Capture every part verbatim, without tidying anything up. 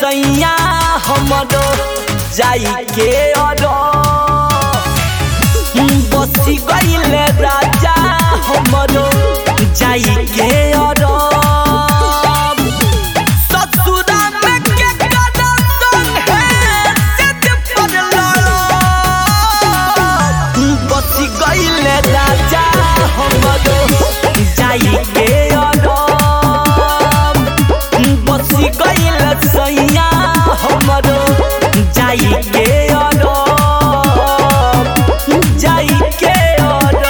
सैया हमरो जाई के अरो बसी गइले राजा हमरो जाई के अरो ससुरा में के कदम है सिद्ध पर लड़ो बसी गइले राजा हमरो जाई के अरो बसी गइले सैया हमरो जाई के अरो जाई के अरो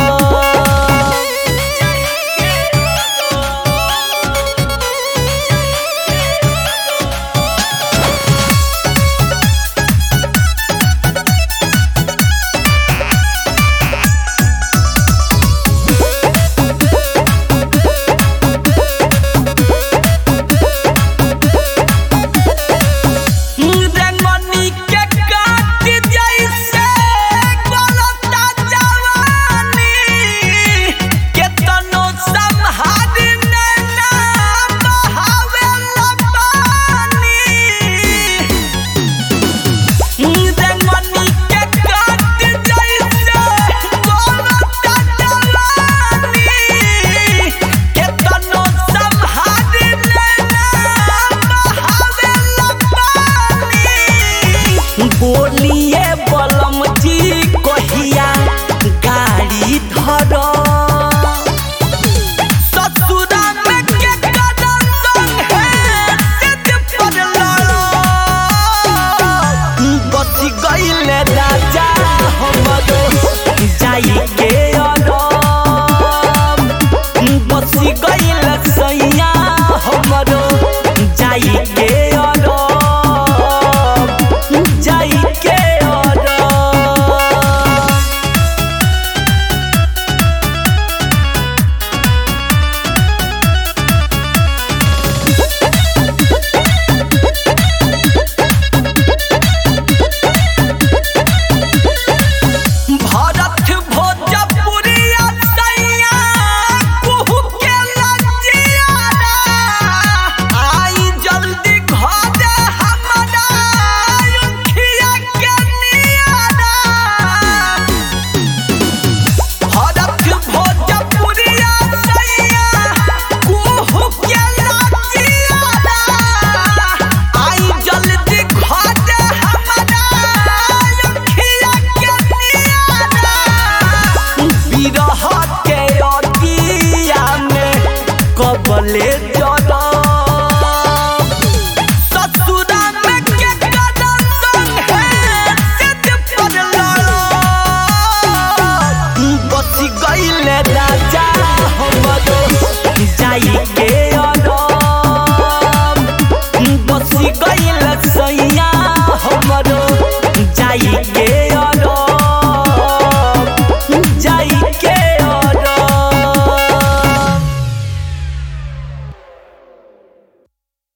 बोलिए बलम जी कहिया गाड़ी धरो ससुरा में के कदम है सिद्ध पर लड़ो बसी गइले राजा